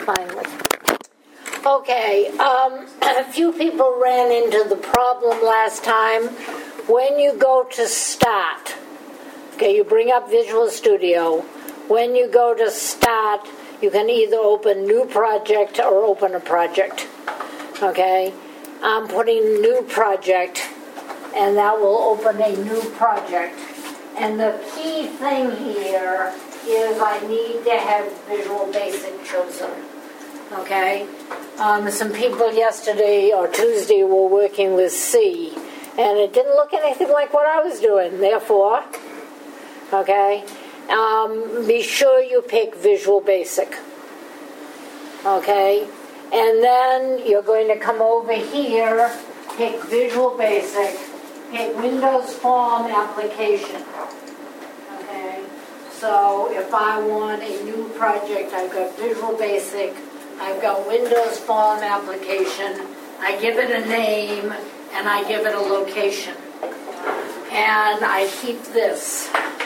finally. Okay, a few people ran into the problem last time. When you go to start, okay, you bring up Visual Studio. When you go to start, you can either open new project or open a project. Okay, I'm putting new project, and that will open a new project. And the key thing here is I need to have Visual Basic chosen. Okay, some people yesterday or Tuesday were working with C, and it didn't look anything like what I was doing. Therefore, okay, be sure you pick Visual Basic. Okay, and then you're going to come over here, pick Visual Basic, pick Windows Form Application. Okay, so if I want a new project, I've got Visual Basic, I've got Windows Form Application, I give it a name, and I give it a location. And I keep this.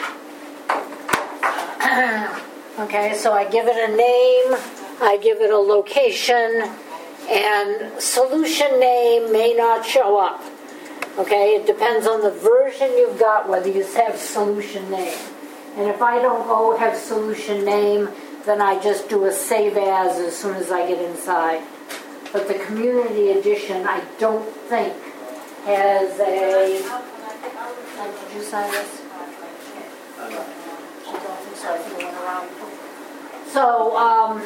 Okay, so I give it a name, I give it a location, and solution name may not show up. Okay, it depends on the version you've got, whether you have solution name. And if I don't go have solution name, then I just do a save as soon as I get inside. But the community edition, I don't think, has a... Did you sign this? I don't think so. I think it went around. So,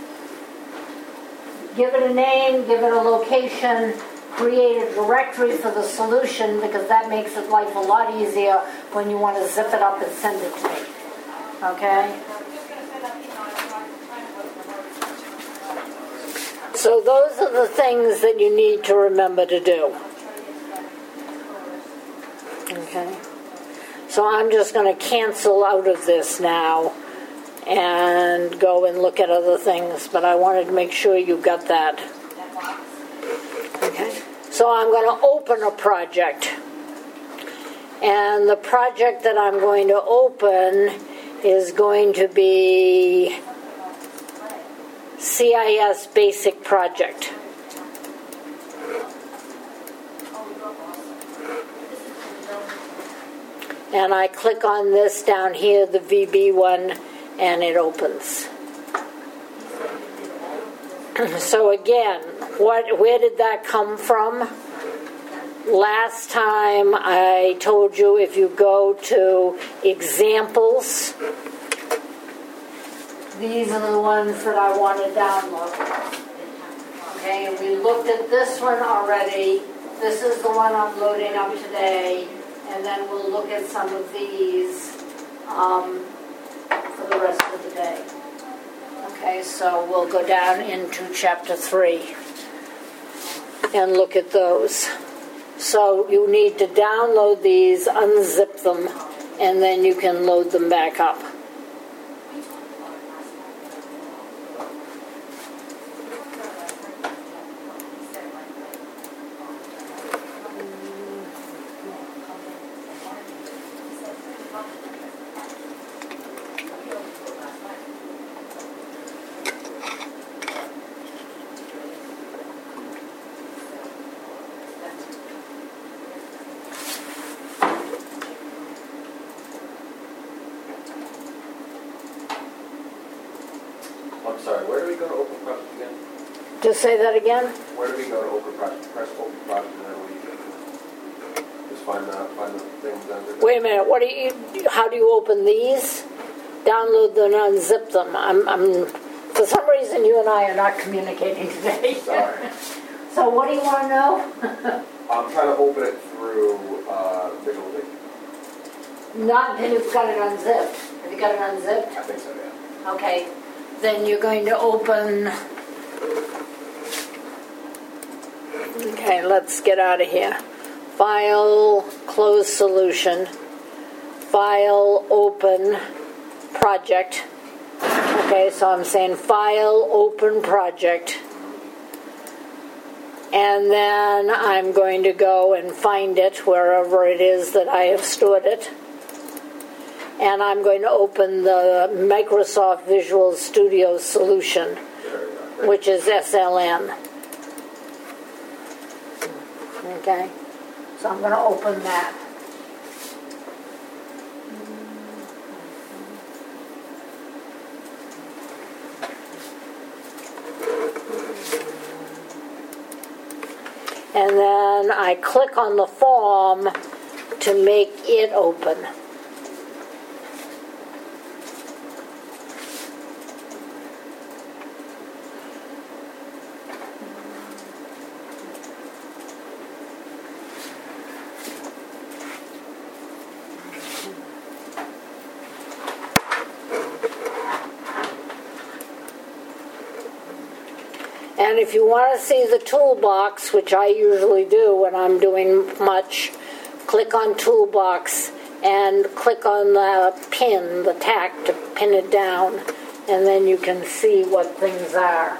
give it a name, give it a location, create a directory for the solution, because that makes it life a lot easier when you want to zip it up and send it to me. Okay? So those are the things that you need to remember to do. Okay? So I'm just going to cancel out of this now and go and look at other things, but I wanted to make sure you got that. Okay? So I'm going to open a project. And the project that I'm going to open is going to be CIS Basic Project. And I click on this down here, the VB one, and it opens. So again, where did that come from? Last time I told you if you go to examples, these are the ones that I want to download. Okay, and we looked at this one already. This is the one I'm loading up today, and then we'll look at some of these for the rest of the day. Okay, so we'll go down into chapter 3 and look at those. So you need to download these, unzip them, and then you can load them back up. I'm sorry, where do we go to open project again? Just say that again? Where do we go to open project? Press open project and then we just find the things under. Wait a minute, how do you open these? Download them and unzip them. I'm for some reason you and I are not communicating today. Sorry. So what do you want to know? I'm trying to open it through Visual Basic. Not until you've got it unzipped. Have you got it unzipped? I think so, yeah. Okay. Then you're going to open... Okay, let's get out of here. File, close solution. File, open, project. Okay, so I'm saying file, open, project. And then I'm going to go and find it wherever it is that I have stored it. And I'm going to open the Microsoft Visual Studio solution. which is SLN. Okay, so I'm going to open that. And then I click on the form to make it open. And if you want to see the toolbox, which I usually do when I'm doing much, click on Toolbox and click on the pin, the tack, to pin it down, and then you can see what things are.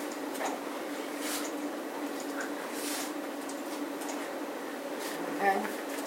Okay.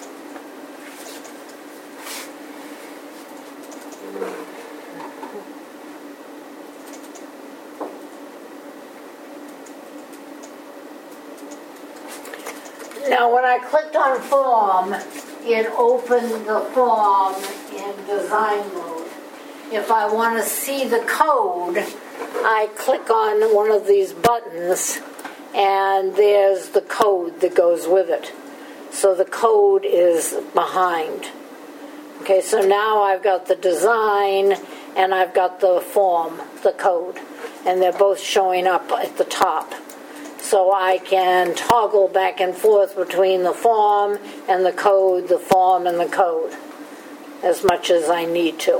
Now, when I clicked on Form, it opened the form in Design Mode. If I want to see the code, I click on one of these buttons, and there's the code that goes with it. So the code is behind. Okay, so now I've got the design, and I've got the form, the code, and they're both showing up at the top. So I can toggle back and forth between the form and the code, the form and the code, as much as I need to.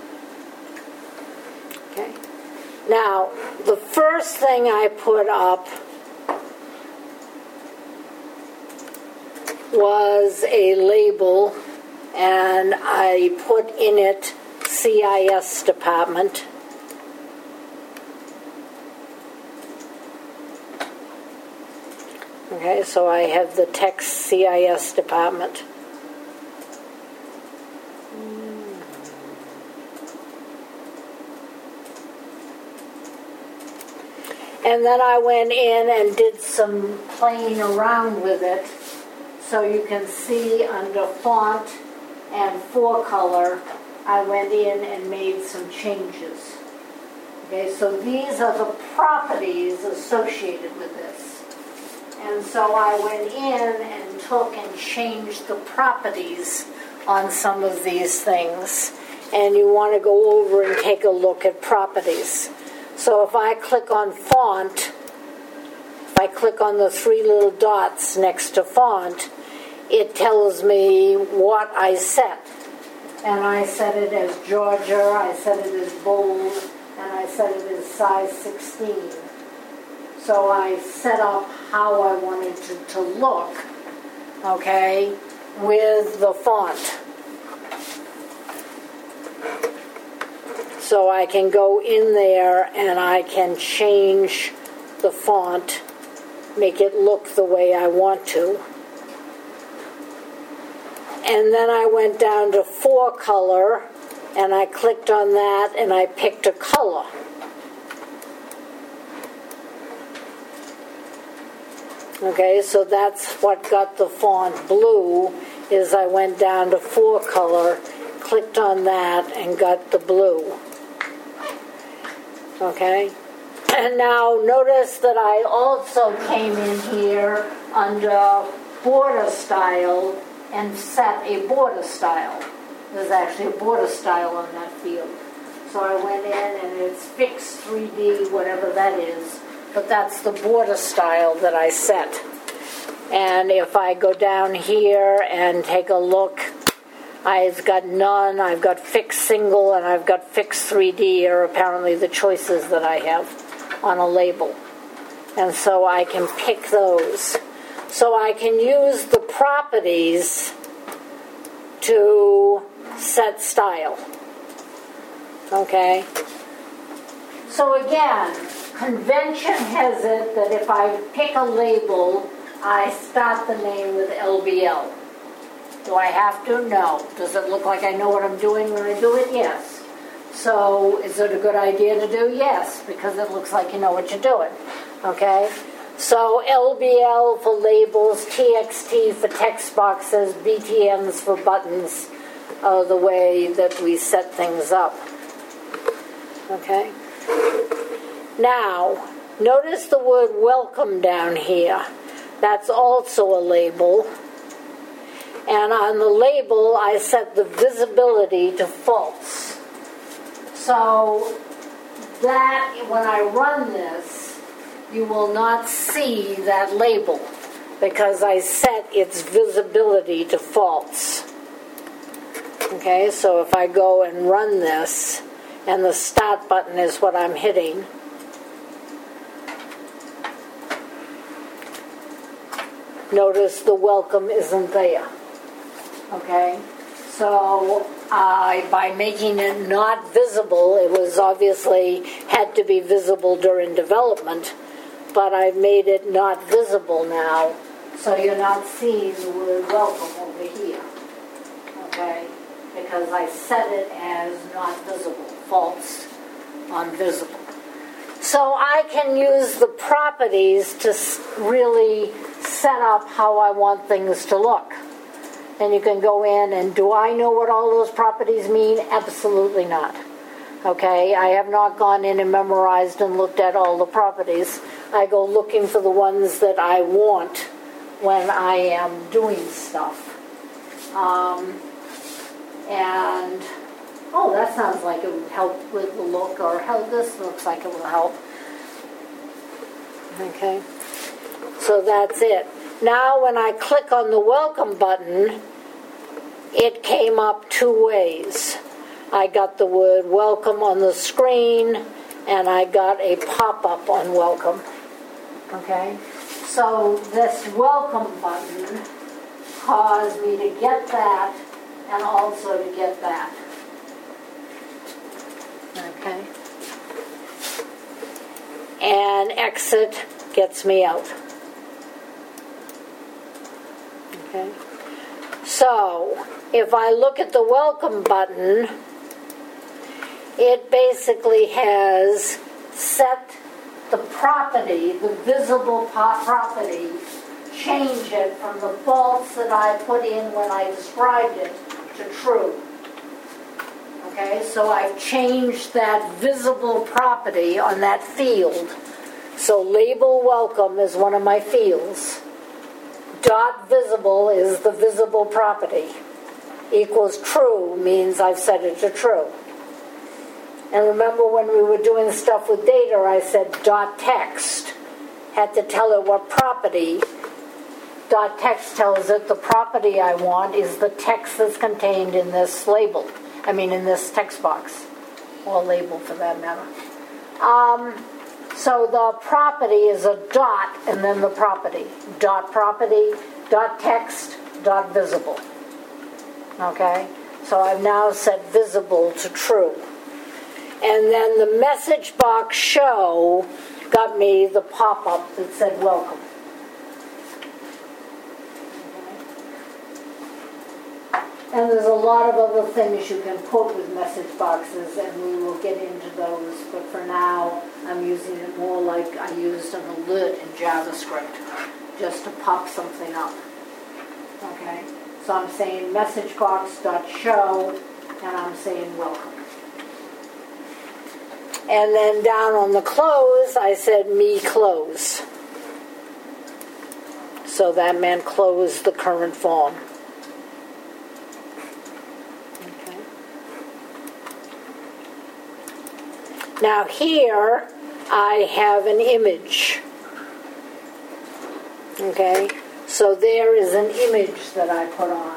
Okay. Now, the first thing I put up was a label, and I put in it CIS department. Okay, so I have the text CIS department. And then I went in and did some playing around with it. So you can see under font and four-color, I went in and made some changes. Okay, so these are the properties associated with this. And so I went in and took and changed the properties on some of these things. And you want to go over and take a look at properties. So if I click on font, if I click on the three little dots next to font, it tells me what I set. And I set it as Georgia, I set it as bold, and I set it as size 16. So I set up how I wanted to look, okay, with the font. So I can go in there and I can change the font, make it look the way I want to. And then I went down to four-color, and I clicked on that, and I picked a color. Okay, so that's what got the font blue, is I went down to four-color, clicked on that, and got the blue. Okay, and now notice that I also came in here under border style and set a border style. There's actually a border style on that field. So I went in and it's fixed 3D, whatever that is, but that's the border style that I set. And if I go down here and take a look, I've got none, I've got fixed single, and I've got fixed 3D are apparently the choices that I have on a label. And so I can pick those. So I can use the properties to set style. Okay? So again, convention has it that if I pick a label, I start the name with LBL. Do I have to? No. Does it look like I know what I'm doing when I do it? Yes. So is it a good idea to do? Yes, because it looks like you know what you're doing. Okay? So LBL for labels, TXT for text boxes, BTNs for buttons are the way that we set things up. Okay? Now, notice the word welcome down here. That's also a label. And on the label, I set the visibility to false. So that, when I run this, you will not see that label because I set its visibility to false. Okay, so if I go and run this, and the start button is what I'm hitting, notice the welcome isn't there. Okay, so by making it not visible, it was obviously had to be visible during development, but I've made it not visible now, so you're not seeing the word welcome over here. Okay, because I set it as not visible, false, unvisible. So I can use the properties to really set up how I want things to look. And you can go in and, do I know what all those properties mean? Absolutely not. Okay, I have not gone in and memorized and looked at all the properties. I go looking for the ones that I want when I am doing stuff. And, oh, that sounds like it would help with the look, or how this looks like it will help. Okay, so that's it. Now when I click on the welcome button, it came up two ways. I got the word welcome on the screen, and I got a pop-up on welcome. Okay, so this welcome button caused me to get that and also to get that. Okay, and exit gets me out. Okay, so if I look at the welcome button, it basically has set the property, the visible property, change it from the false that I put in when I described it to true. Okay, so I've changed that visible property on that field. So label welcome is one of my fields. Dot visible is the visible property. Equals true means I've set it to true. And remember when we were doing stuff with data, I said dot text. Had to tell it what property. Dot text tells it the property I want is the text that's contained in this label. In this text box. Or label for that matter. So the property is a dot and then the property. Dot property, dot text, dot visible. Okay? So I've now set visible to true. And then the message box show got me the pop-up that said welcome. And there's a lot of other things you can put with message boxes, and we will get into those. But for now, I'm using it more like I used an alert in JavaScript, just to pop something up. Okay? So I'm saying messagebox.show, and I'm saying welcome. And then down on the close, I said me close. So that meant close the current form. Now here, I have an image. Okay, so there is an image that I put on.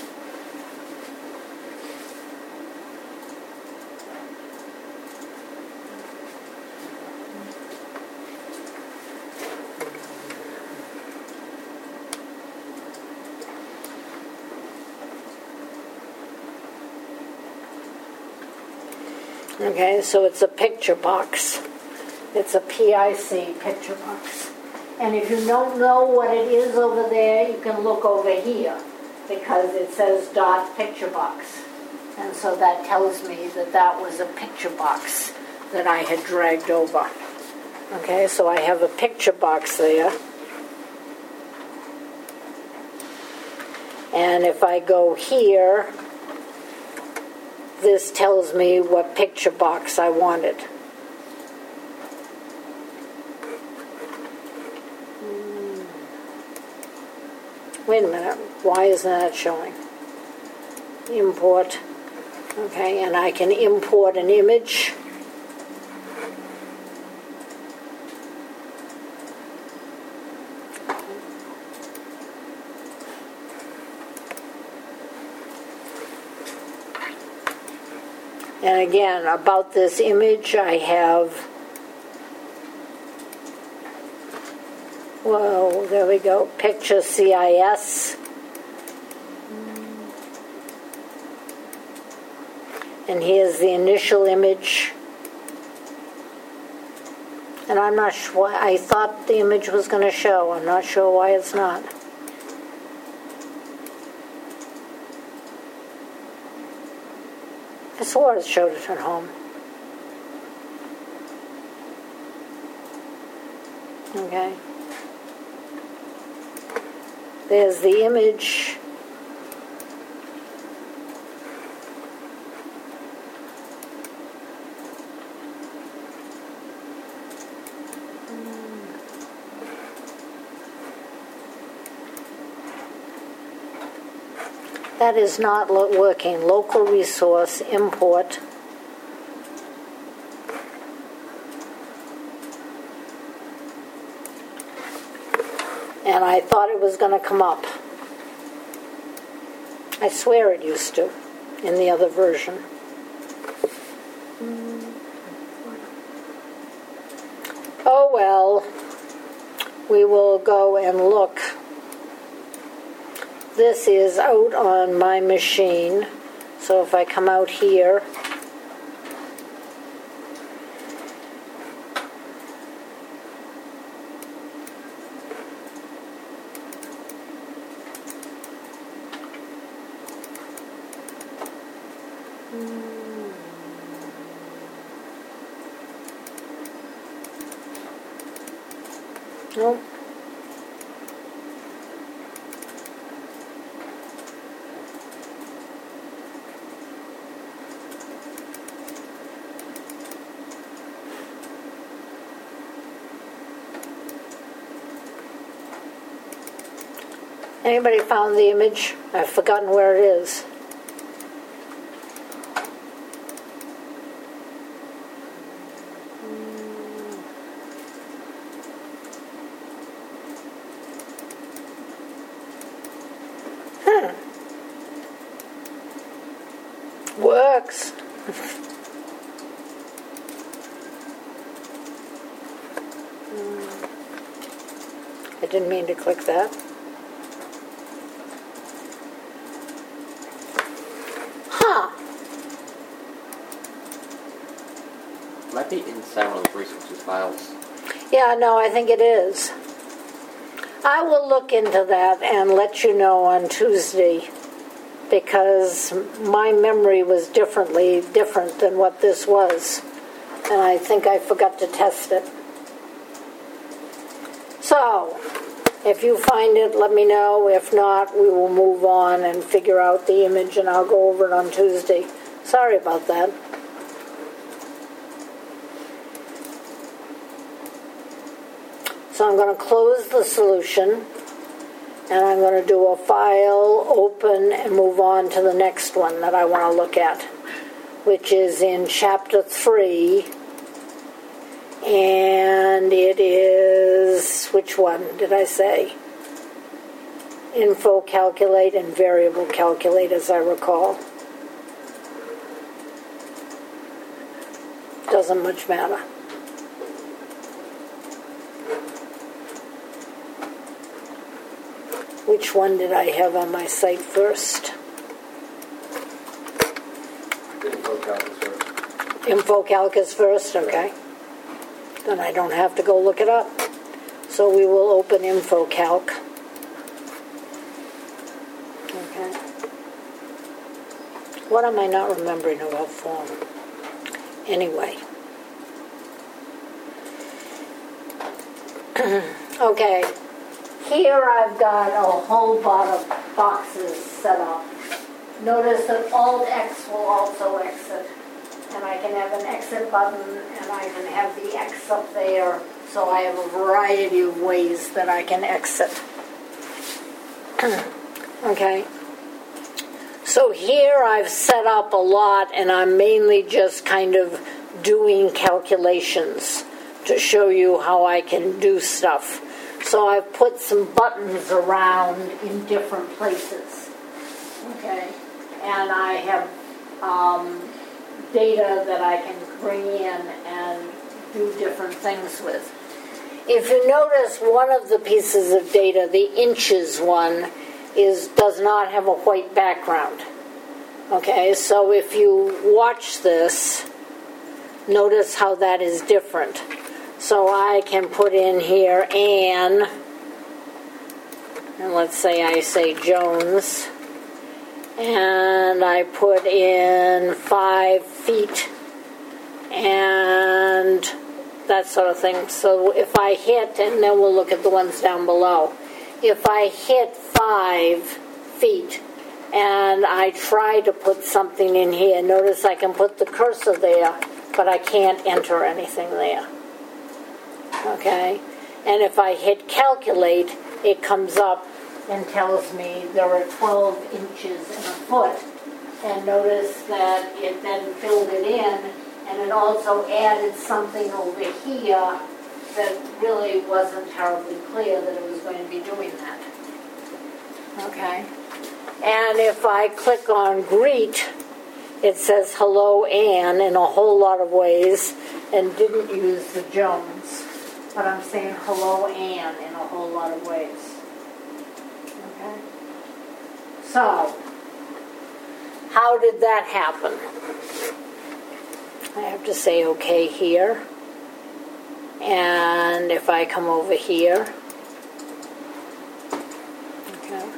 Okay, so it's a picture box. It's a PIC picture box. And if you don't know what it is over there, you can look over here because it says dot picture box. And so that tells me that that was a picture box that I had dragged over. Okay, so I have a picture box there. And if I go here, this tells me what picture box I wanted. Wait a minute, why isn't that showing? Import. Okay, and I can import an image. And again, about this image, I have, whoa, there we go, Picture CIS. And here's the initial image. And I'm not sure, I thought the image was going to show. I'm not sure why it's not. I swore it showed it at home. Okay. There's the image. That is not working. Local resource, import. And I thought it was going to come up. I swear it used to in the other version. Oh well, we will go and look. This is out on my machine, so if I come out here, nope. Anybody found the image? I've forgotten where it is. Works. I didn't mean to click that. Might be inside one of those resources files. Yeah, no, I think it is. I will look into that and let you know on Tuesday, because my memory was different than what this was, and I think I forgot to test it. So, if you find it, let me know. If not, we will move on and figure out the image, and I'll go over it on Tuesday. Sorry about that. So I'm going to close the solution, and I'm going to do a file, open, and move on to the next one that I want to look at, which is in Chapter 3, and it is, which one did I say? Info calculate and variable calculate, as I recall. Doesn't much matter. Which one did I have on my site first? InfoCalc is first, okay. Then I don't have to go look it up. So we will open InfoCalc. Okay. What am I not remembering about form? Anyway. Okay. Here I've got a whole lot of boxes set up. Notice that Alt-X will also exit. And I can have an exit button, and I can have the X up there. So I have a variety of ways that I can exit. Okay. So here I've set up a lot, and I'm mainly just kind of doing calculations to show you how I can do stuff. So I've put some buttons around in different places. Okay. And I have data that I can bring in and do different things with. If you notice, one of the pieces of data, the inches one, does not have a white background. Okay, so if you watch this, notice how that is different. So I can put in here Ann, and let's say I say Jones, and I put in 5 feet, and that sort of thing. So if I hit, and then we'll look at the ones down below. If I hit 5 feet and I try to put something in here, notice I can put the cursor there, but I can't enter anything there. Okay? And if I hit calculate, it comes up and tells me there are 12 inches in a foot. And notice that it then filled it in, and it also added something over here that really wasn't terribly clear that it was going to be doing that. Okay? And if I click on greet, it says hello Ann in a whole lot of ways, and didn't use the Jones. But I'm saying hello Ann in a whole lot of ways. Okay? So, how did that happen? I have to say okay here. And if I come over here, okay.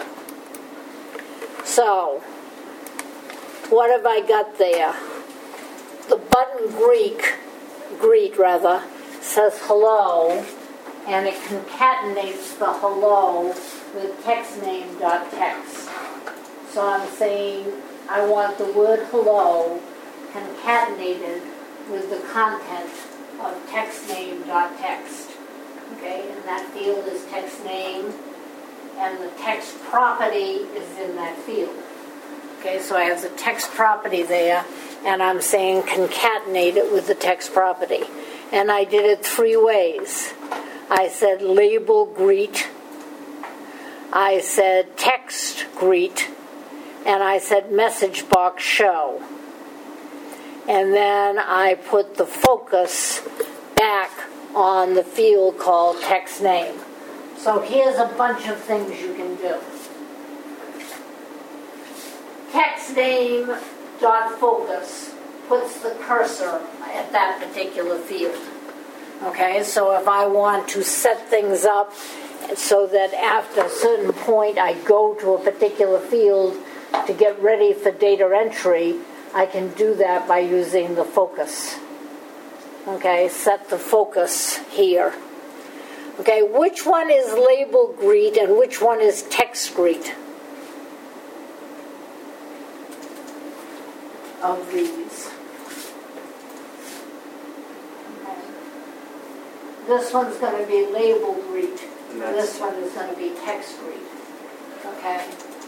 So, what have I got there? The button greet rather, says hello, and it concatenates the hello with textname.text. So I'm saying I want the word hello concatenated with the content of textname.text. Okay, and that field is text name, and the text property is in that field. Okay, so I have the text property there, and I'm saying concatenate it with the text property. And I did it 3 ways. I said label greet, I said text greet, and I said message box show. And then I put the focus back on the field called text name. So here's a bunch of things you can do. Text name dot focus puts the cursor at that particular field. Okay, so if I want to set things up so that after a certain point I go to a particular field to get ready for data entry, I can do that by using the focus. Okay, set the focus here. Okay, which one is label greet and which one is text greet? Of these. Okay. This one's going to be label greet. This one is going to be text greet. Okay.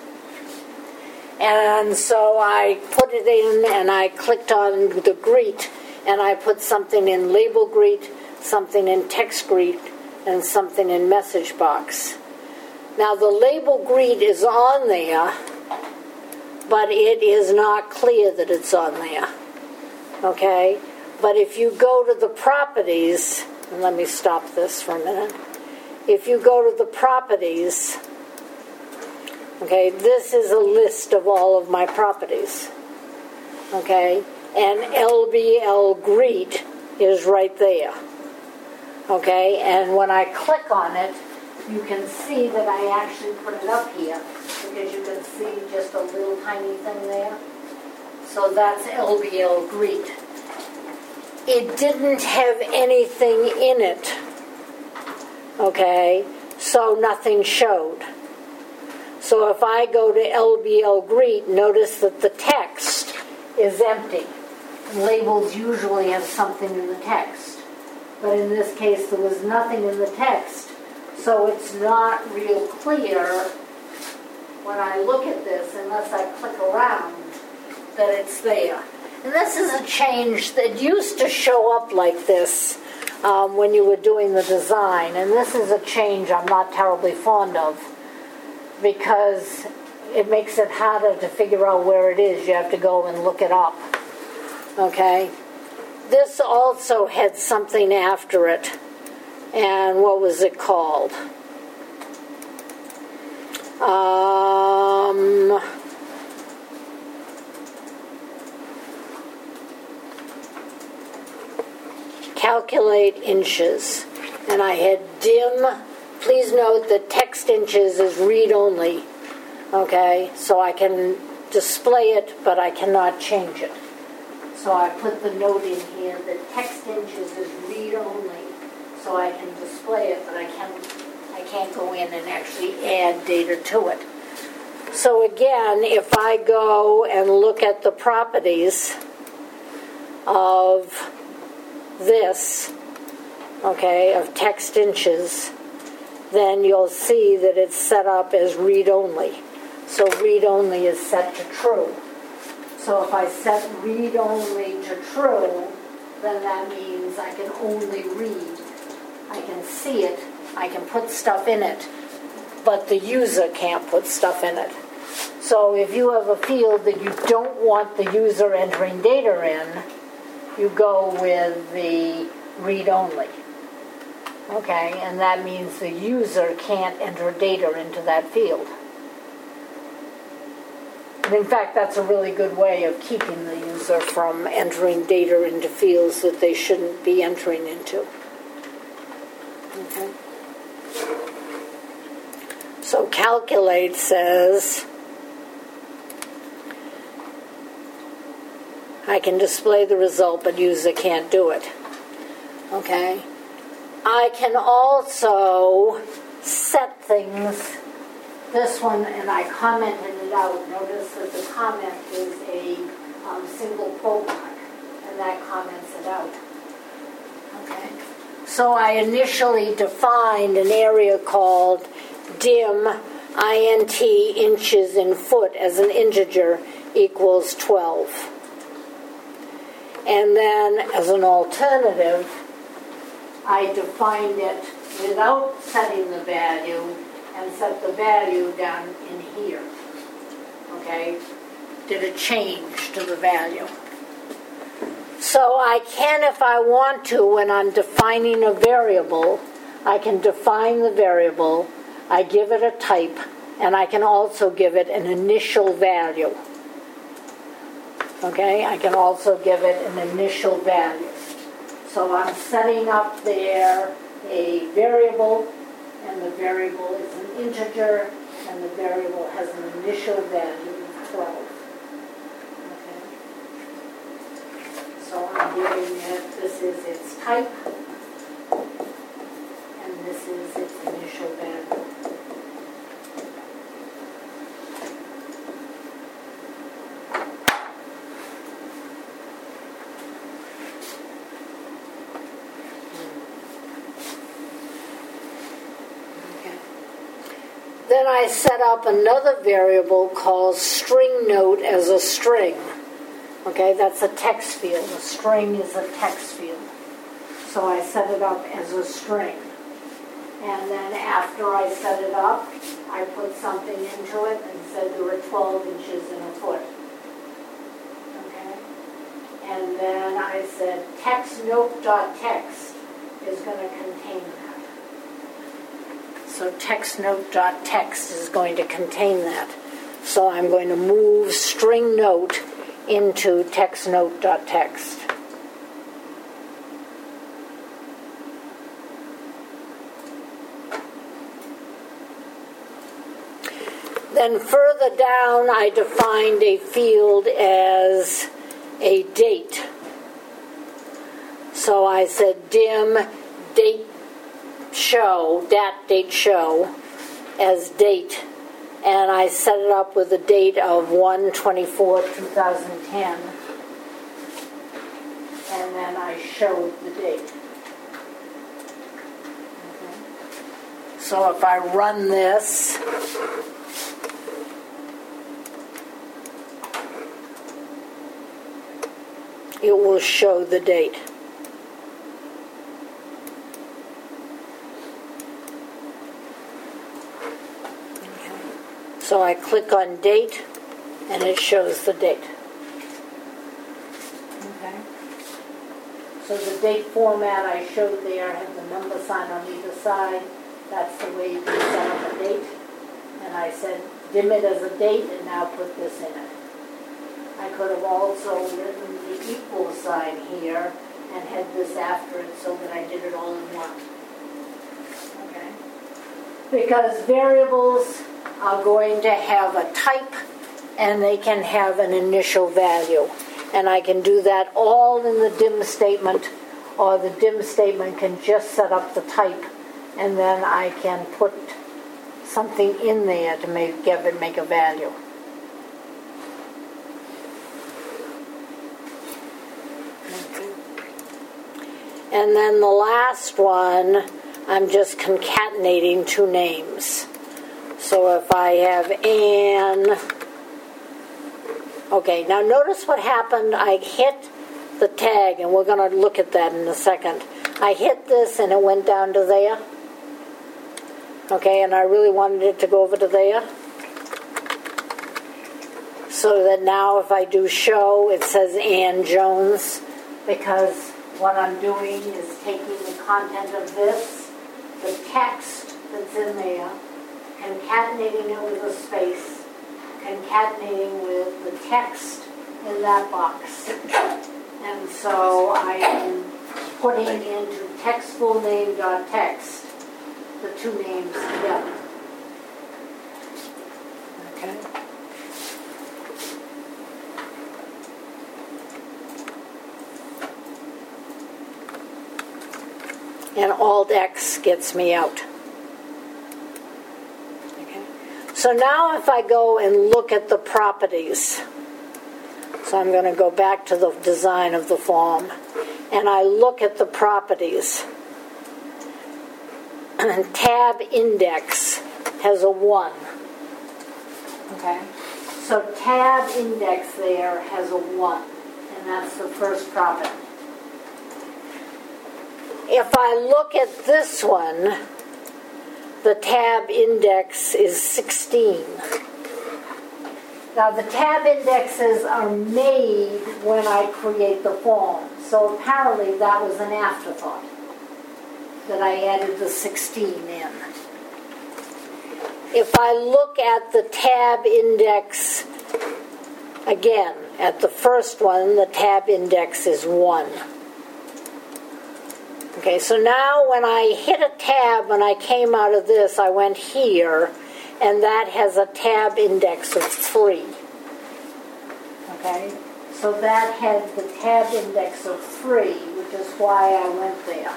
And so I put it in and I clicked on the greet and I put something in label greet, something in text greet, and something in message box. Now the label greet is on there, but it is not clear that it's on there. Okay? But if you go to the properties, and let me stop this for a minute. If you go to the properties, okay, this is a list of all of my properties. Okay? And LBL greet is right there. Okay? And when I click on it, you can see that I actually put it up here, because you can see just a little tiny thing there. So that's LBL Greet. It didn't have anything in it, okay, so nothing showed. So if I go to LBL Greet, notice that the text is empty. Labels usually have something in the text, but in this case there was nothing in the text, so it's not real clear when I look at this, unless I click around, that it's there. And this is a change that used to show up like this when you were doing the design, and this is a change I'm not terribly fond of, because it makes it harder to figure out where it is. You have to go and look it up. Okay? This also had something after it. And what was it called? Calculate inches. And I had dim. Please note that text inches is read only. Okay? So I can display it, but I cannot change it. So I put the note in here that text inches is read only, so I can display it, but I can't go in and actually add data to it. So again, if I go and look at the properties of this, okay, of text inches, then you'll see that it's set up as read only. So read only is set to true. So if I set read only to true, then that means I can only read. I can see it, I can put stuff in it, but the user can't put stuff in it. So if you have a field that you don't want the user entering data in, you go with the read only. Okay, and that means the user can't enter data into that field. And in fact, that's a really good way of keeping the user from entering data into fields that they shouldn't be entering into. Okay. So calculate says, I can display the result, but user can't do it. Okay. I can also set things. This one, and I commented it out. Notice that the comment is a single quote mark, and that comments it out. Okay. So I initially defined an area called dim int inches in foot as an integer equals 12. And then as an alternative, I defined it without setting the value and set the value down in here. Okay? Did a change to the value. So I can, if I want to, when I'm defining a variable, I can define the variable, I give it a type, and I can also give it an initial value. Okay? I can also give it an initial value. So I'm setting up there a variable, and the variable is an integer, and the variable has an initial value of 12. Okay? So I'm giving it, this is its type, and this is its initial value. Then I set up another variable called string note as a string. Okay, that's a text field. A string is a text field. So I set it up as a string. And then after I set it up, I put something into it and said there were 12 inches in a foot. Okay? And then I said text note.text is going to contain that. So textnote.text is going to contain that. So I'm going to move string note into textnote.text. Then further down, I defined a field as a date. So I said dim date show, dat date show, as date. And I set it up with a date of 1/24/2010. And then I showed the date. Okay. So if I run this, it will show the date. So I click on date, and it shows the date. Okay. So the date format I showed there has the number sign on either side. That's the way you can set up a date. And I said, dim it as a date, and now put this in it. I could have also written the equal sign here and had this after it so that I did it all in one. Okay. Because variables are going to have a type and they can have an initial value. And I can do that all in the dim statement, or the dim statement can just set up the type, and then I can put something in there to make a value. And then the last one, I'm just concatenating two names. So if I have Anne, okay, now notice what happened. I hit the tag, and we're going to look at that in a second. I hit this, and it went down to there. Okay, and I really wanted it to go over to there. So that now if I do show, it says Ann Jones, because what I'm doing is taking the content of this, the text that's in there, concatenating it with a space, concatenating with the text in that box. And so I am putting into textfulname.text the two names together. Okay. And Alt-X gets me out. Okay. So now if I go and look at the properties, so I'm going to go back to the design of the form, and I look at the properties. Tab index has a 1. Okay. So tab index there has a 1, and that's the first property. If I look at this one, the tab index is 16. Now the tab indexes are made when I create the form, so apparently that was an afterthought, that I added the 16 in. If I look at the tab index, again, at the first one, the tab index is 1. Okay, so now when I hit a tab, when I came out of this, I went here, and that has a tab index of 3. Okay, so that had the tab index of 3, which is why I went there.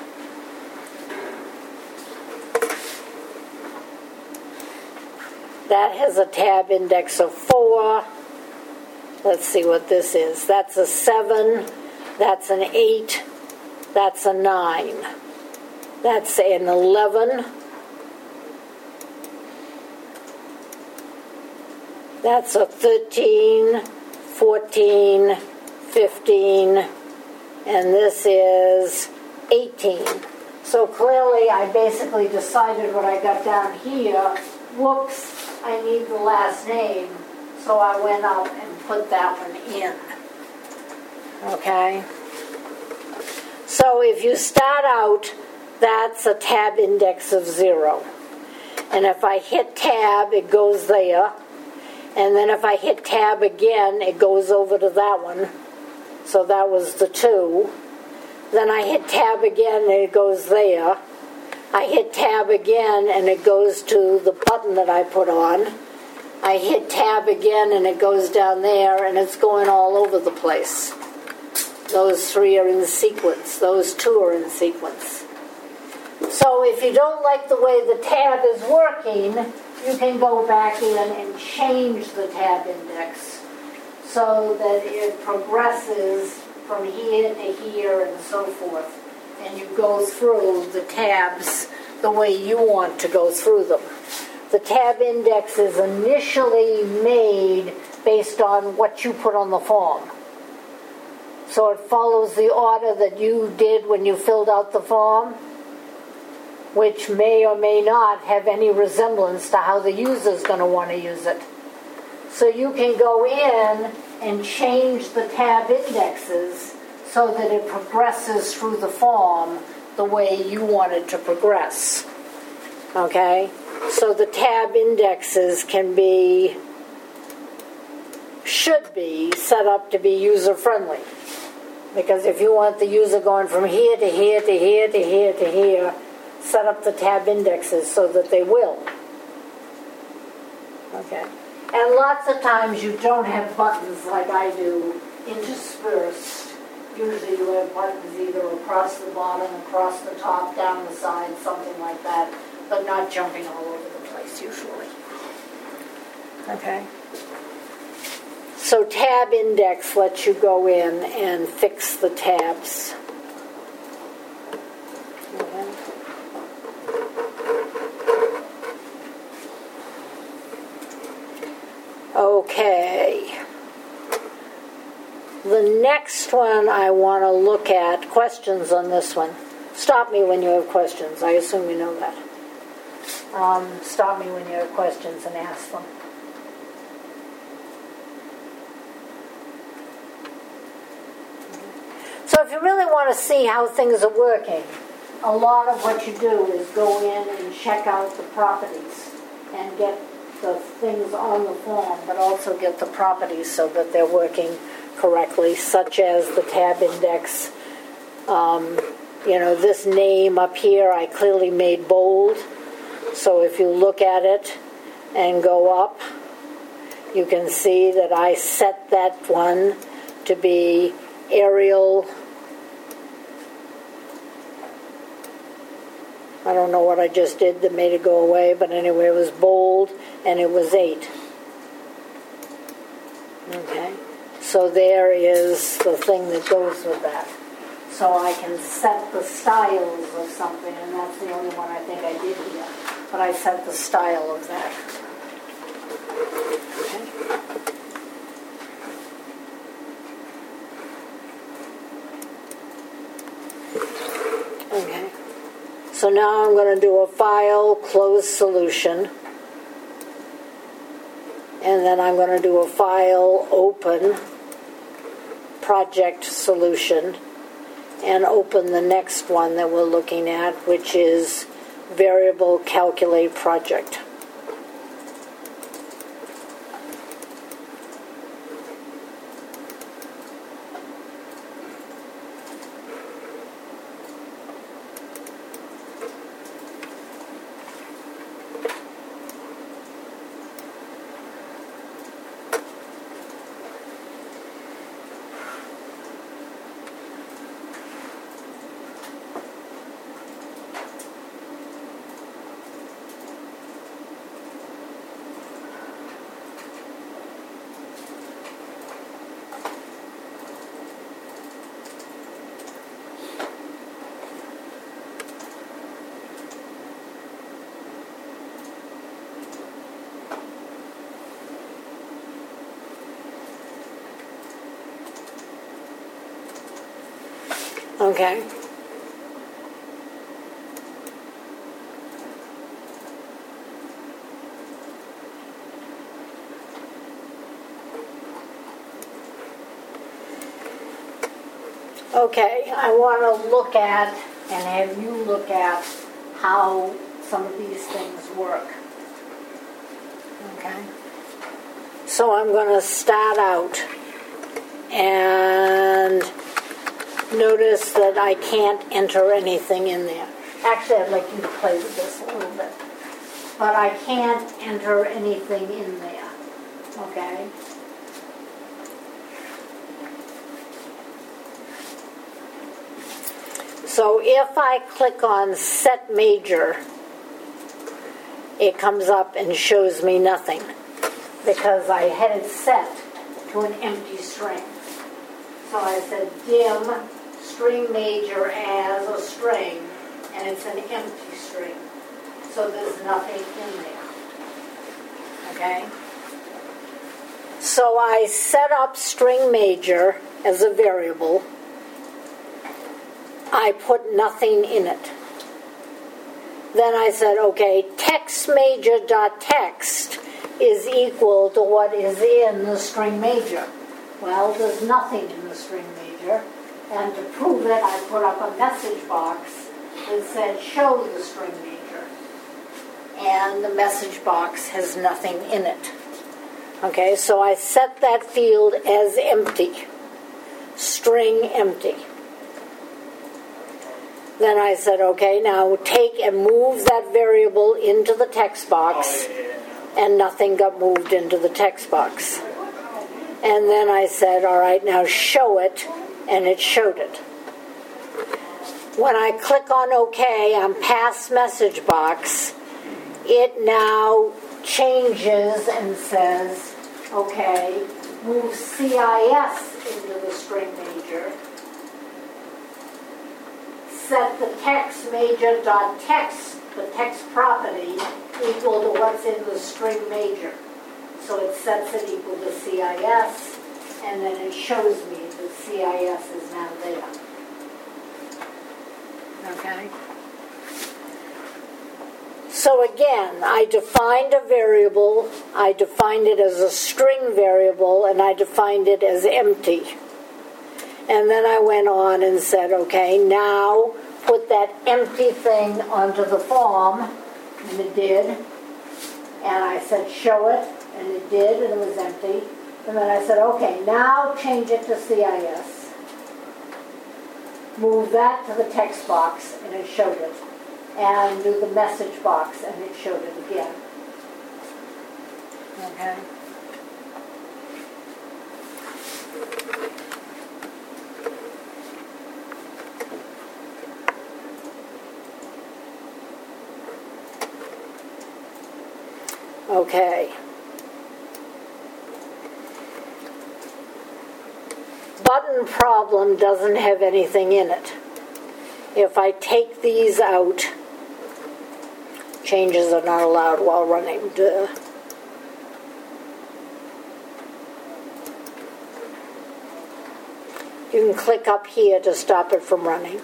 That has a tab index of 4. Let's see what this is. That's a 7. That's an 8. That's a 9. That's an 11. That's a 13, 14, 15, and this is 18. So clearly I basically decided what I got down here, whoops, I need the last name, so I went up and put that one in. Okay? So if you start out, that's a tab index of 0. And if I hit tab, it goes there. And then if I hit tab again, it goes over to that one. So that was the 2. Then I hit tab again, and it goes there. I hit tab again, and it goes to the button that I put on. I hit tab again and it goes down there and it's going all over the place. Those 3 are in sequence. Those 2 are in sequence. So if you don't like the way the tab is working, you can go back in and change the tab index so that it progresses from here to here and so forth. And you go through the tabs the way you want to go through them. The tab index is initially made based on what you put on the form. So it follows the order that you did when you filled out the form, which may or may not have any resemblance to how the user is going to want to use it. So you can go in and change the tab indexes so that it progresses through the form the way you want it to progress. Okay? So the tab indexes should be set up to be user-friendly. Because if you want the user going from here to here to here to here to here, set up the tab indexes so that they will. Okay? And lots of times you don't have buttons like I do interspersed. Usually you have buttons either across the bottom, across the top, down the side, something like that, but not jumping all over the place usually. Okay? So tab index lets you go in and fix the tabs. Okay. Okay. The next one I want to look at, questions on this one. Stop me when you have questions. I assume you know that. Stop me when you have questions and ask them. So if you really want to see how things are working, a lot of what you do is go in and check out the properties and get the things on the form, but also get the properties so that they're working correctly, such as the tab index. This name up here I clearly made bold. So if you look at it and go up, you can see that I set that one to be Arial. I don't know what I just did that made it go away, but anyway, it was bold and it was 8. Okay, so there is the thing that goes with that. So I can set the styles of something, and that's the only one I think I did here. But I set the style of that. Okay. So now I'm going to do a file, close solution. And then I'm going to do a file, open, project solution. And open the next one that we're looking at, which is variable calculate project. Okay. Okay, I want to look at and have you look at how some of these things work. Okay. So I'm going to start out and notice that I can't enter anything in there. Actually, I'd like you to play with this a little bit. But I can't enter anything in there. Okay? So if I click on Set Major, it comes up and shows me nothing because I had it set to an empty string. So I said dim string major as a string, and it's an empty string. So there's nothing in there. Okay? So I set up string major as a variable. I put nothing in it. Then I said, okay, text major.text is equal to what is in the string major. Well, there's nothing in the string major. And to prove it, I put up a message box that said, show the string major. And the message box has nothing in it. Okay, so I set that field as empty. String empty. Then I said, okay, now take and move that variable into the text box, and nothing got moved into the text box. And then I said, all right, now show it, and it showed it. When I click on OK on Pass Message Box, it now changes and says, okay, move CIS into the string major. Set the text major.text, the text property, equal to what's in the string major. So it sets it equal to CIS, and then it shows me that CIS is now there. Okay? So again, I defined a variable, I defined it as a string variable, and I defined it as empty. And then I went on and said, okay, now put that empty thing onto the form, and it did. And I said, show it, and it did, and it was empty. And then I said, okay, now change it to CIS. Move that to the text box, and it showed it. And do the message box, and it showed it again. Okay? Okay. Button problem doesn't have anything in it. If I take these out, changes are not allowed while running. Duh. You can click up here to stop it from running.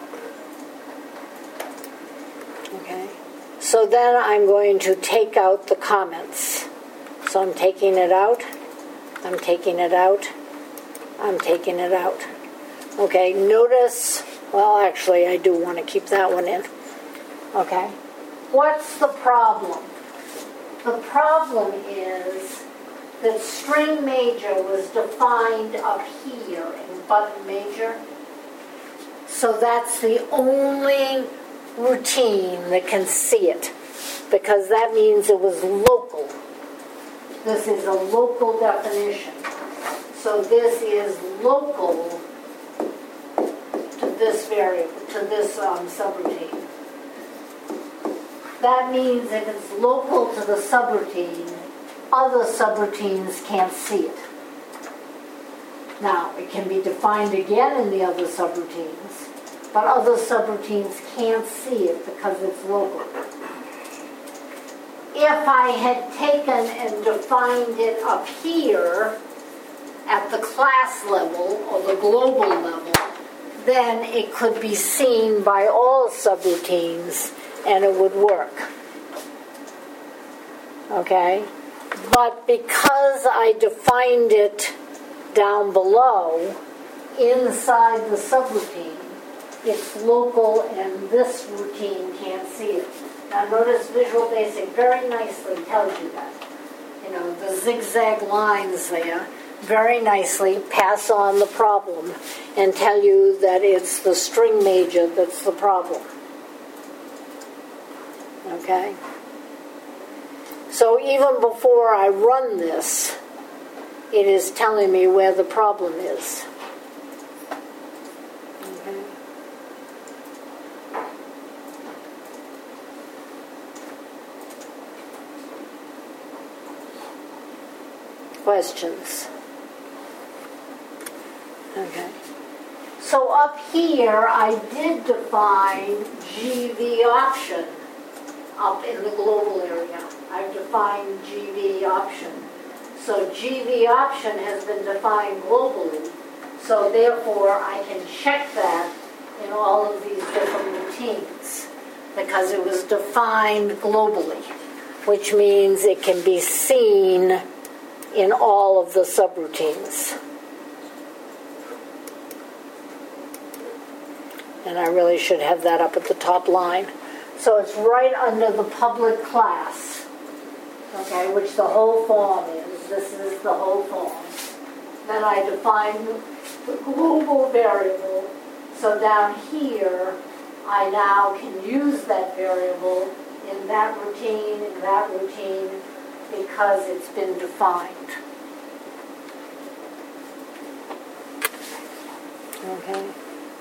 Okay. So then I'm going to take out the comments. So I'm taking it out. I'm taking it out. I'm taking it out. Okay, notice, well, actually, I do want to keep that one in. Okay. What's the problem? The problem is that string major was defined up here in button major. So that's the only routine that can see it, because that means it was local. This is a local definition. So this is local to this variable, to this subroutine. That means if it's local to the subroutine, other subroutines can't see it. Now, it can be defined again in the other subroutines, but other subroutines can't see it because it's local. If I had taken and defined it up here at the class level or the global level, then it could be seen by all subroutines and it would work. Okay? But because I defined it down below, inside the subroutine, it's local and this routine can't see it. Now notice Visual Basic very nicely tells you that. You know, the zigzag lines there very nicely pass on the problem and tell you that it's the string major that's the problem. Okay? So even before I run this, it is telling me where the problem is. Okay. Questions? Okay. So up here, I did define GV option up in the global area. I've defined GV option. So GV option has been defined globally. So therefore, I can check that in all of these different routines because it was defined globally, which means it can be seen in all of the subroutines. And I really should have that up at the top line. So it's right under the public class, okay, which the whole form is. This is the whole form. Then I define the global variable. So down here, I now can use that variable in that routine, because it's been defined. Okay.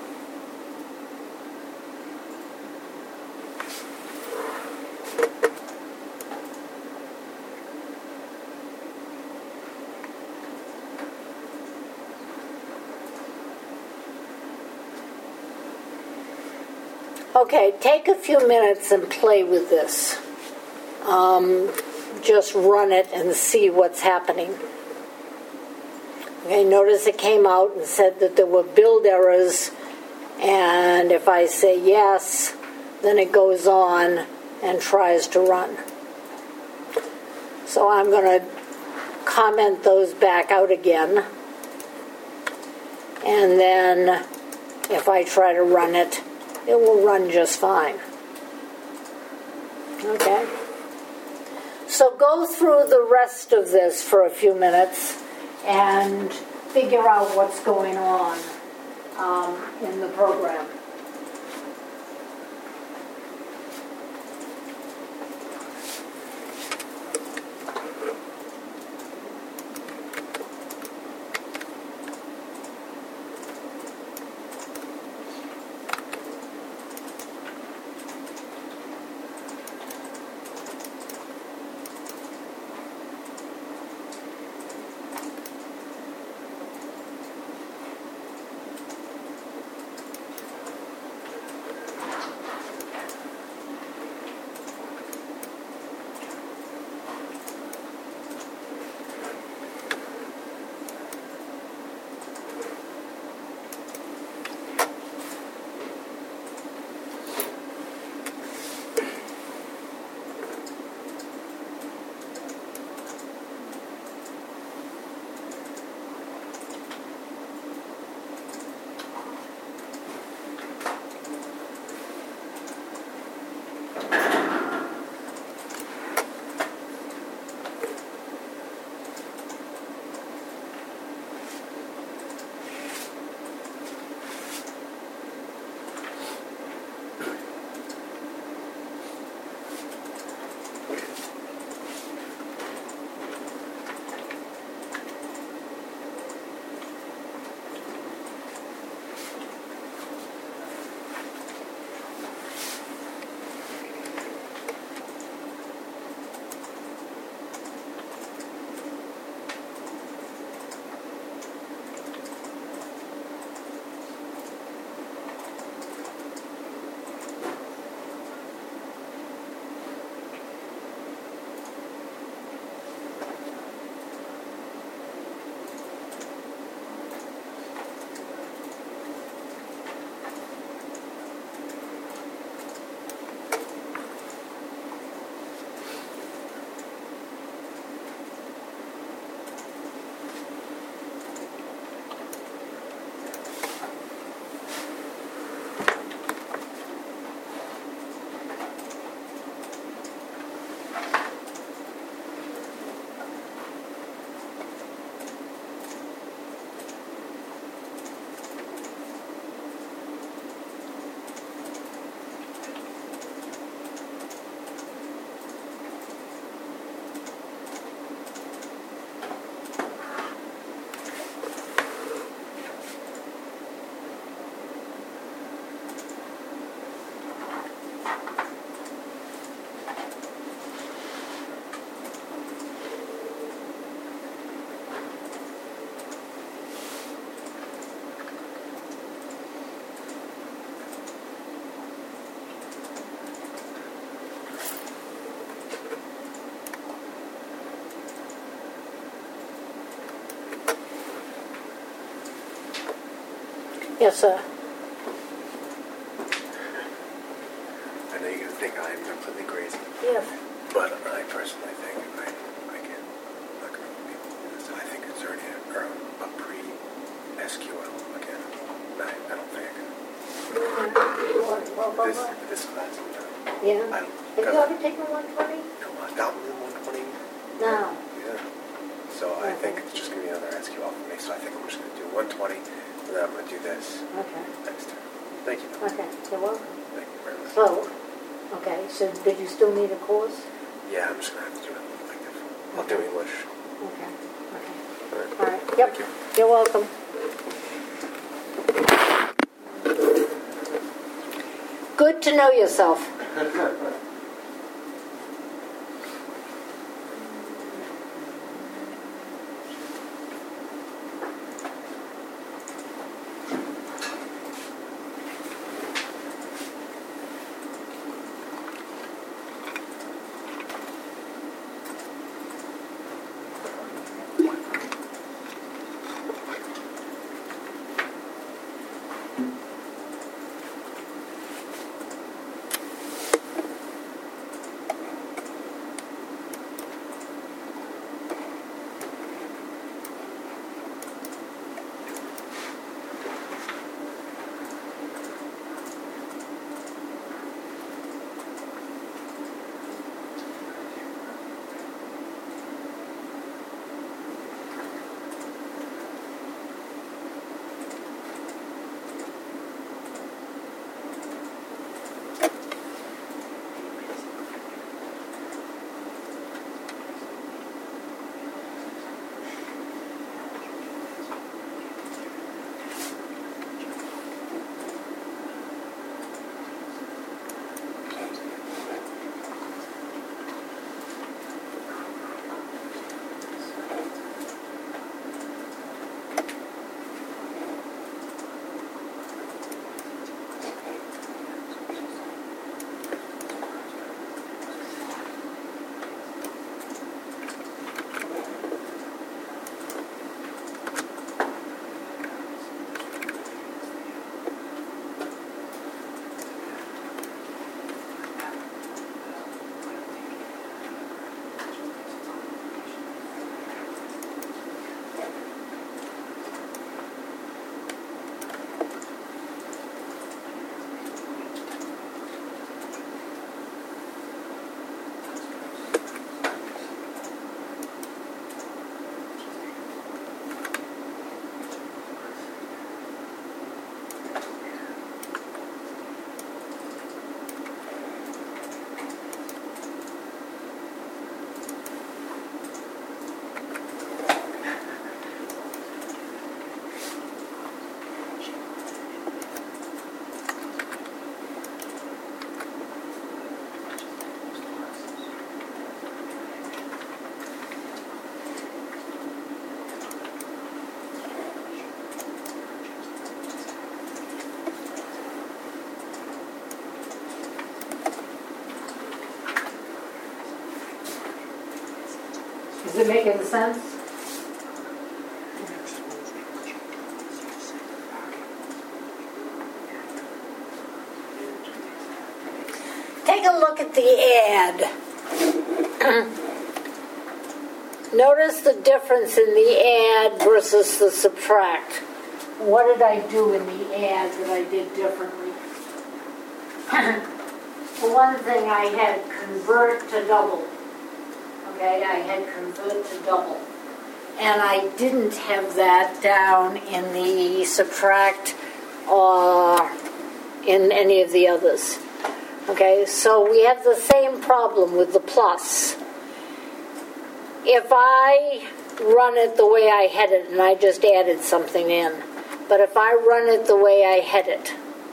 Okay, take a few minutes and play with this. Just run it and see what's happening. Okay, notice it came out and said that there were build errors, and if I say yes, then it goes on and tries to run. So I'm going to comment those back out again, and then if I try to run it, it will run just fine. Okay? So go through the rest of this for a few minutes and figure out what's going on in the program. Yes, sir. I know you're going to think I'm completely crazy, Yes. but I personally think I can look at people. So I think it's already a pre-SQL again. I don't think I can. This class I'm done. Yeah. I Have don't, you already taken 120? no, I got me 120. No. Yeah. So I think it's just going to be another SQL for me. So I think I'm just going to do 120, and then I'm going to do this Okay. next time. Thank you. Okay. You're welcome. Thank you very much. So, okay. So, did you still need a course? Yeah, I'm just going to have to do it like this. I'll do English. Okay. Okay. All right. All right. Yep. Thank you. You're welcome. Good to know yourself. Is it making sense? Take a look at the ad. Notice the difference in the add versus the subtract. What did I do in the add that I did differently? For one thing, I had convert to double. Okay, I had convert to double. And I didn't have that down in the subtract or in any of the others. Okay, so we have the same problem with the plus. If I run it the way I had it, and I just added something in, but if I run it the way I had it,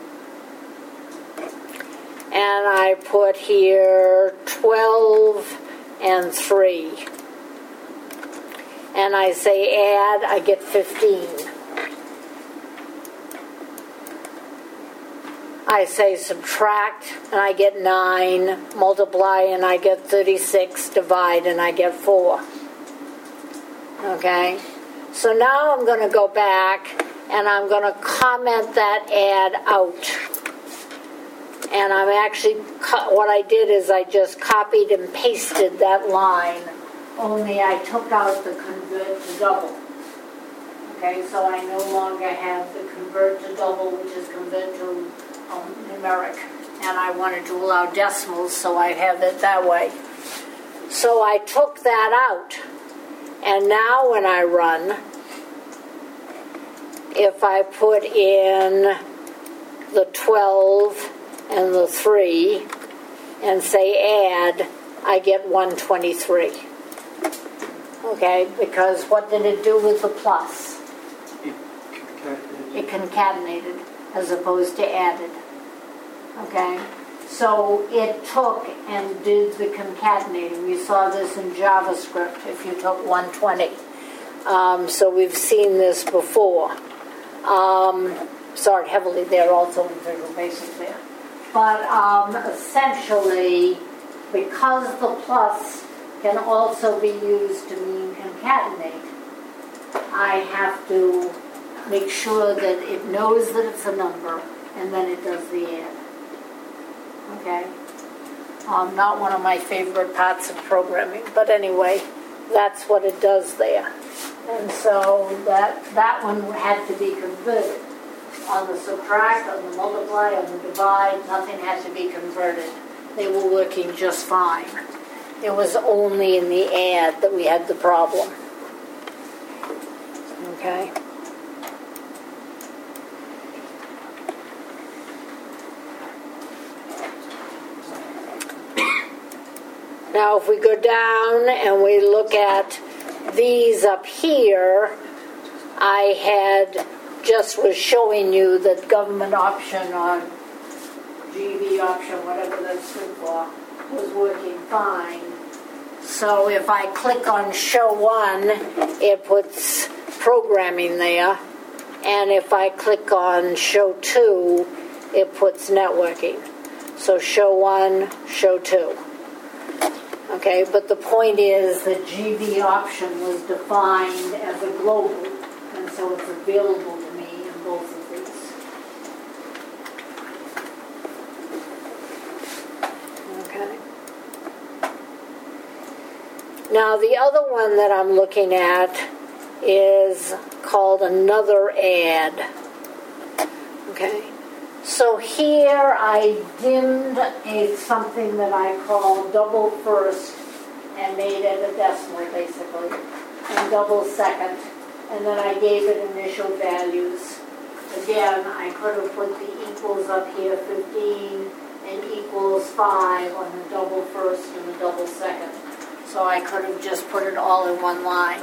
and I put here 12 and 3, and I say add, I get 15. I say subtract, and I get 9, multiply, and I get 36, divide, and I get 4. Okay? So now I'm going to go back, and I'm going to comment that ad out. And I'm actually, what I did is I just copied and pasted that line, only I took out the convert to double. Okay, so I no longer have the convert to double, which is convert to numeric. And I wanted to allow decimals, so I have it that way. So I took that out. And now when I run, if I put in the 12 and the 3 and say add, I get 123. Okay, because what did it do with the plus? It concatenated as opposed to added. Okay, so it took and did the concatenating. We saw this in JavaScript if you took 120. So we've seen this before. Saw it heavily there also in Visual Basic there. But essentially, because the plus can also be used to mean concatenate, I have to make sure that it knows that it's a number, and then it does the add. Okay? Not one of my favorite parts of programming, but anyway, that's what it does there. And so that one had to be converted. On the subtract, on the multiply, on the divide, nothing had to be converted. They were working just fine. It was only in the add that we had the problem. Okay? Now if we go down and we look at these up here, I had just was showing you that government option or GB option, whatever that's stood for, was working fine. So if I click on show 1, it puts programming there. And if I click on show 2, it puts networking. So show 1, show 2. Okay, but the point is that GB option was defined as a global, and so it's available to me in both of these. Okay. Now the other one that I'm looking at is called another add. Okay. So here I dimmed something that I call double first and made it a decimal basically, and double second, and then I gave it initial values. Again, I could have put the equals up here, 15, and equals 5 on the double first and the double second. So I could have just put it all in one line.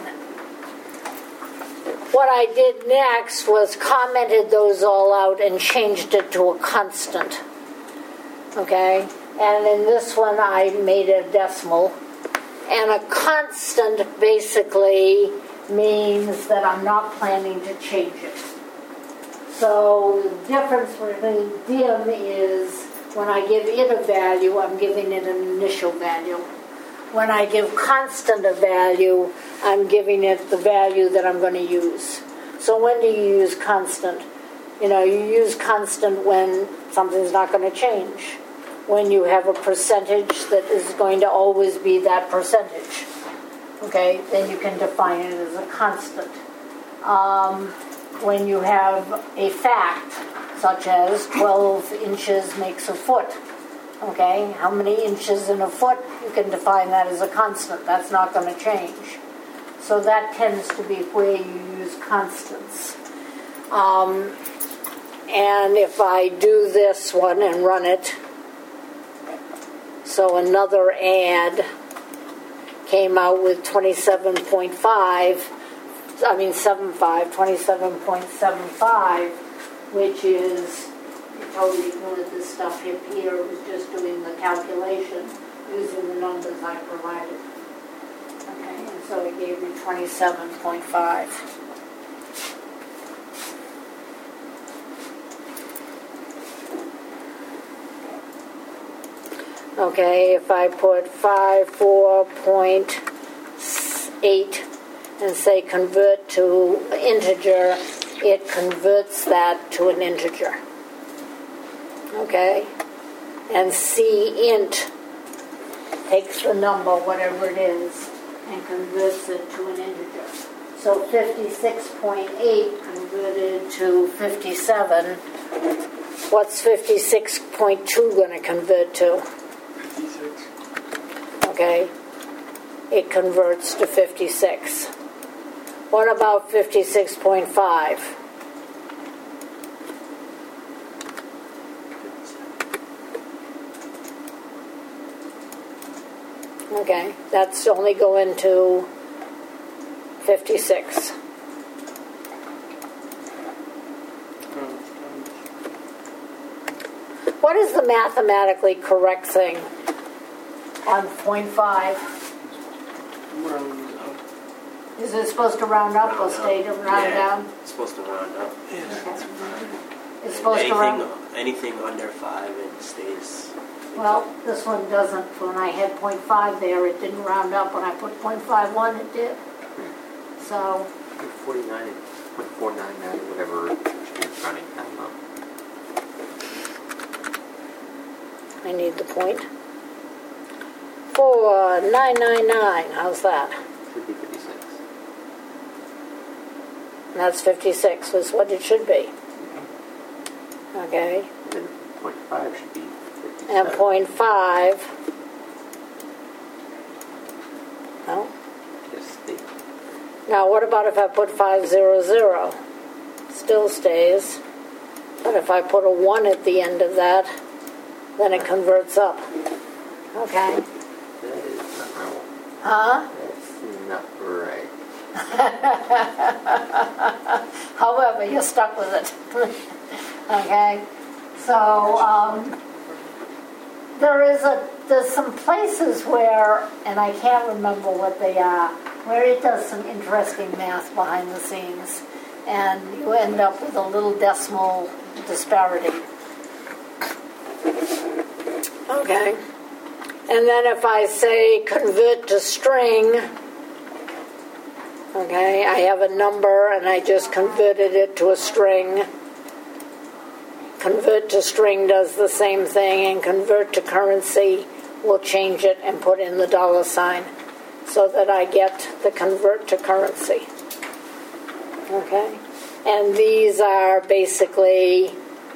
What I did next was commented those all out and changed it to a constant. Okay? And in this one I made a decimal. And a constant basically means that I'm not planning to change it. So the difference between dim is when I give it a value, I'm giving it an initial value. When I give constant a value, I'm giving it the value that I'm going to use. So when do you use constant? You use constant when something's not going to change. When you have a percentage that is going to always be that percentage. Okay, then you can define it as a constant. When you have a fact, such as 12 inches makes a foot. Okay, how many inches in a foot? You can define that as a constant. That's not going to change. So that tends to be where you use constants. And if I do this one and run it, so another add came out with 27.75, which is totally ignored this stuff here. It was just doing the calculation using the numbers I provided. Okay, and so it gave me 27.5. Okay, if I put 54.8 and say convert to integer, it converts that to an integer. Okay? And cint takes the number, whatever it is, and converts it to an integer. So 56.8 converted to 57. What's 56.2 going to convert to? 56. Okay? It converts to 56. What about 56.5? Okay, that's only going to 56. What is the mathematically correct thing on 0.5? Is it supposed to round up or stay to round down? It's supposed to round up. It's supposed to round. Anything under 5, it stays. Well, this one doesn't. When I had 0.5 there, it didn't round up. When I put 0.51, it did. So 49 and 0.499, whatever it's running. I don't know. I need the point. 4999. How's that? Should be 56. And that's 56 was what it should be. Okay. And then 0.5 should be 57. And 0.5. No. Just the Now, what about if I put 500? Still stays. But if I put a 1 at the end of that, then it converts up. Okay. that is not right. Huh? That's not right. However, you're stuck with it. Okay. So, there's some places where, and I can't remember what they are, where it does some interesting math behind the scenes, and you end up with a little decimal disparity. Okay. And then if I say convert to string, okay, I have a number and I just converted it to a string. Convert to string does the same thing, and convert to currency will change it and put in the $sign so that I get the convert to currency. Okay? And these are basically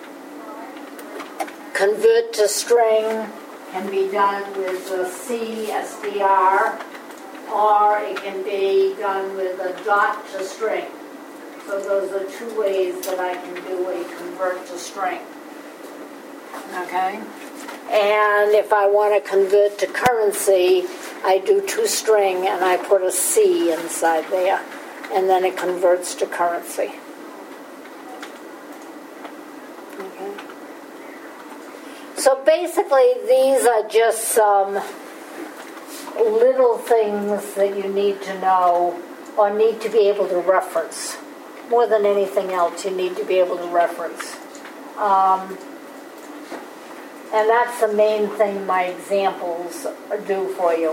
convert to string can be done with a CSDR, or it can be done with a dot to string. So those are two ways that I can do a convert to string. Okay? And if I want to convert to currency, I do to string and I put a C inside there, and then it converts to currency. Okay? So basically, these are just some little things that you need to know or need to be able to reference. More than anything else, you need to be able to reference. And that's the main thing my examples do for you.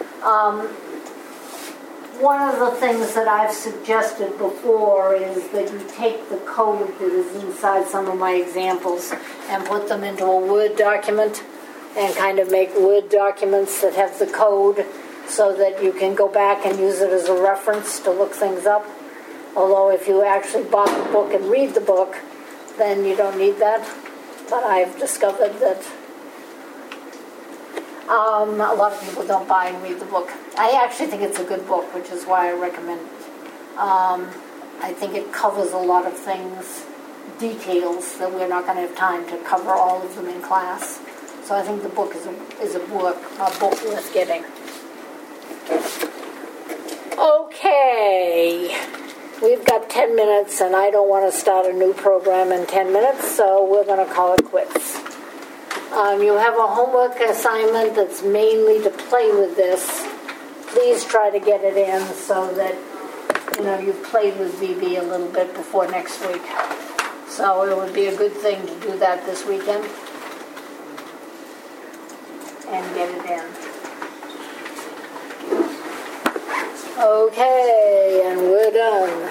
One of the things that I've suggested before is that you take the code that is inside some of my examples and put them into a Word document and kind of make Word documents that have the code so that you can go back and use it as a reference to look things up. Although if you actually bought the book and read the book, then you don't need that. But I've discovered that a lot of people don't buy and read the book. I actually think it's a good book, which is why I recommend it. I think it covers a lot of things, details that we're not going to have time to cover all of them in class. So I think the book is a book worth getting. Okay. We've got 10 minutes, and I don't want to start a new program in 10 minutes, so we're going to call it quits. You have a homework assignment that's mainly to play with this. Please try to get it in so that, you've played with VB a little bit before next week. So it would be a good thing to do that this weekend and get it in. Okay, and we're done.